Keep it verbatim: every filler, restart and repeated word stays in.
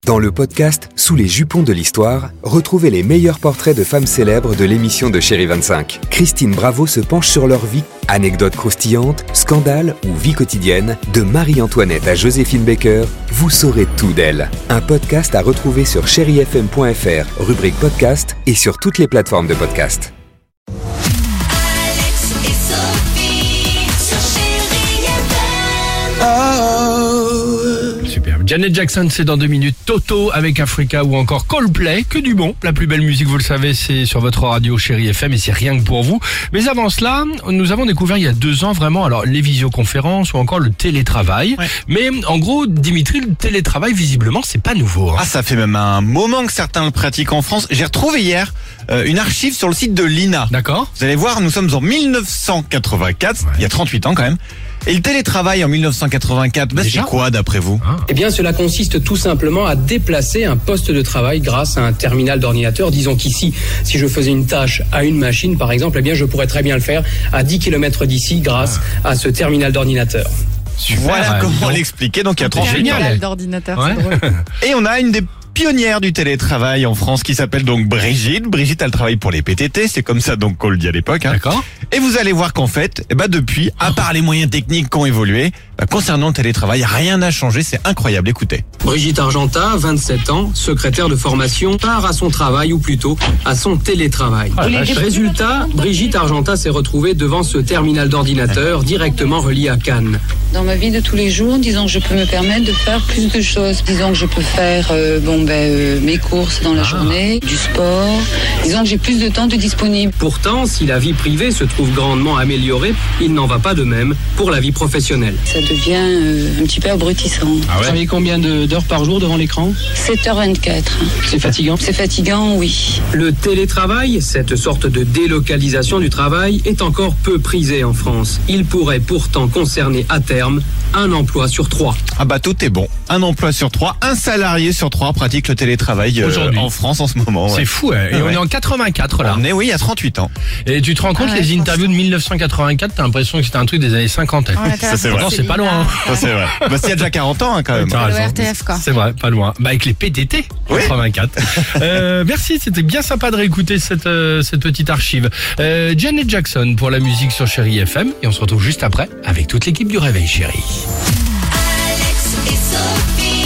Dans le podcast Sous les jupons de l'histoire, retrouvez les meilleurs portraits de femmes célèbres de l'émission de Chérie vingt-cinq. Christine Bravo se penche sur leur vie, anecdotes croustillantes, scandales ou vie quotidienne. De Marie-Antoinette à Joséphine Baker, vous saurez tout d'elle. Un podcast à retrouver sur chéri f m point f r, rubrique podcast et sur toutes les plateformes de podcast. Alex et Sophie sur Chérie F M. Super. Janet Jackson, c'est dans deux minutes. Toto avec Africa ou encore Coldplay. Que du bon. La plus belle musique, vous le savez, c'est sur votre radio Chérie F M et c'est rien que pour vous. Mais avant cela, nous avons découvert il y a deux ans vraiment alors les visioconférences ou encore le télétravail. Ouais. Mais en gros, Dimitri, le télétravail, visiblement, c'est pas nouveau. Hein. Ah, ça fait même un moment que certains le pratiquent en France. J'ai retrouvé hier euh, une archive sur le site de l'I N A. D'accord. Vous allez voir, nous sommes en mille neuf cent quatre-vingt-quatre, ouais. Il y a trente-huit ans quand même. Et le télétravail en mille neuf cent quatre-vingt-quatre, bah c'est quoi d'après vous? ah. Eh bien, cela consiste tout simplement à déplacer un poste de travail grâce à un terminal d'ordinateur. Disons qu'ici, si je faisais une tâche à une machine, par exemple, eh bien, je pourrais très bien le faire à dix kilomètres d'ici grâce ah. à ce terminal d'ordinateur. Super, voilà ouais, comment l'expliquer. Donc il y a trente-huit ans. Génial d'ordinateur, ouais. c'est drôle. Et on a une des pionnière du télétravail en France qui s'appelle donc Brigitte. Brigitte, elle travaille pour les P T T, c'est comme ça donc qu'on le dit à l'époque. Hein. D'accord. Et vous allez voir qu'en fait, eh ben depuis, à part les moyens techniques qui ont évolué, bah concernant le télétravail, rien n'a changé, c'est incroyable, écoutez. Brigitte Argenta, vingt-sept ans, secrétaire de formation, part à son travail ou plutôt à son télétravail. Ah, Résultat, Brigitte Argenta s'est retrouvée devant ce terminal d'ordinateur directement relié à Cannes. Dans ma vie de tous les jours, disons que je peux me permettre de faire plus de choses. Disons que je peux faire euh, bon, ben, euh, mes courses dans la ah. journée, du sport. Disons que j'ai plus de temps de disponible. Pourtant, si la vie privée se trouve grandement améliorée, il n'en va pas de même pour la vie professionnelle. Ça devient euh, un petit peu abrutissant. Ah ouais. Vous travaillez combien de, d'heures par jour devant l'écran? sept heures vingt-quatre. C'est fatigant? C'est fatigant, oui. Le télétravail, cette sorte de délocalisation du travail, est encore peu prisé en France. Il pourrait pourtant concerner à terme un emploi sur trois. Ah bah tout est bon. Un emploi sur trois, un salarié sur trois pratique le télétravail euh, en France en ce moment. Ouais. C'est fou, hein. Et ah ouais. On est en quatre-vingt-quatre là. On est, oui, il y a trente-huit ans. Et tu te rends compte, ah ouais, les interviews de mille neuf cent quatre-vingt-quatre, t'as l'impression que c'était un truc des années cinquante. Ouais, ça c'est vrai. Non, c'est pas loin. Ça c'est vrai. Bah s'il y a déjà quarante ans hein, quand même. C'est le R T F quoi. C'est vrai, pas loin. Bah avec les P T T, oui. quatre-vingt-quatre. euh, merci, c'était bien sympa de réécouter cette, euh, cette petite archive. Euh, Janet Jackson pour la musique sur Chérie F M. Et on se retrouve juste après avec toute l'équipe du Réveil Chérie. Alex et Sophie.